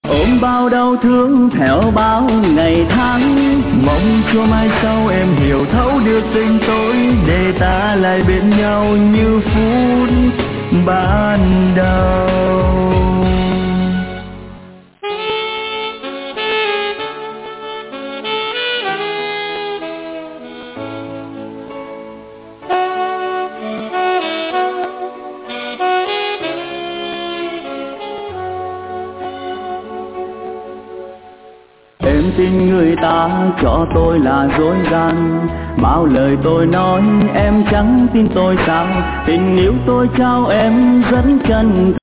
Ôm bao đau thương theo bao ngày tháng, mong cho mai sau em hiểu thấu được tình tôi, để ta lại bên nhau như phút ban đầu. Em tin người ta cho tôi là dối gian, bao lời tôi nói em chẳng tin tôi sao, tình yêu tôi trao em rất chân